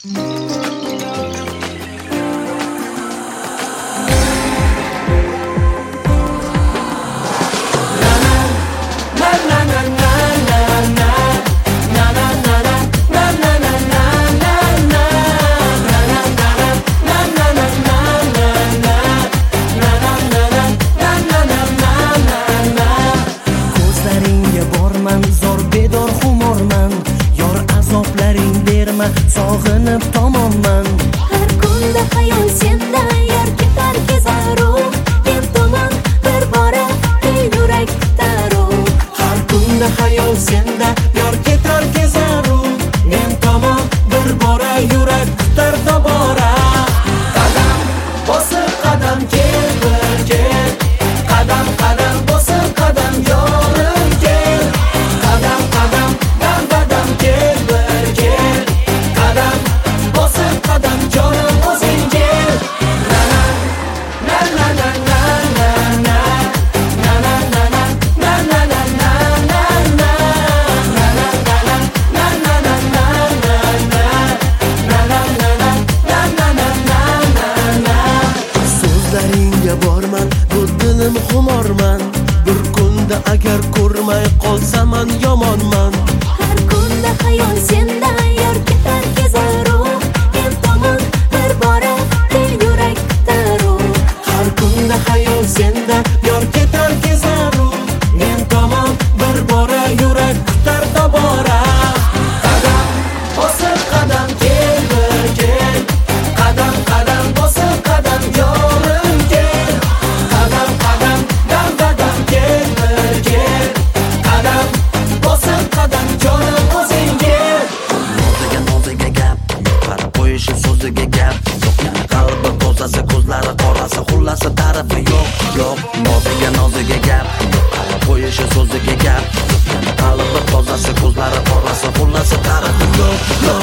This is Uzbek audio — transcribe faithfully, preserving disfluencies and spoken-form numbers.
Sog'inib tomonman. Har kunda xayol senda, yor ketar kezaru, men tomon bir bora el yurak kutaru. Har kunda xayol senda, yor ketar kezaru, men tomon bir bora yurak kutar tobora. Qadam bosib qadam kel bir kel, qadam qadam bosib qadam yorim kel, qadam qadam dam qadam kel bir kel, qadam bosib qadam jonim o'zing kel. Na na na na na na na na na na na na na na borman, bu dilim xumorman. Bir kunda agar ko'rmay qolsaman yomonman. Har kunda xayol senda, yor ketar kezaru, men tomon bir bora el yurak kutaru. Har kunda xayol senda, yor ketar kezaru, men tomon bir bora yurak kutar tobora. Qadam bosib qadam kel bir kel, qadam qadam bosib qadam yorim kel, qadam qadam dam qadam kel bir kel, qadam bosib qadam jonim o'zing kel. Noziga noziga gap, qarab qo'yishi so'ziga gap. Yana qalbi tozasi, ko'zlari qorasi, xullasi tarifi yo'q, yo'q. Noziga noziga gap, qarab qo'yishi so'ziga gap. Yana qalbi tozasi, ko'zlari qorasi, xullasi tarifi yo'q, yo'q.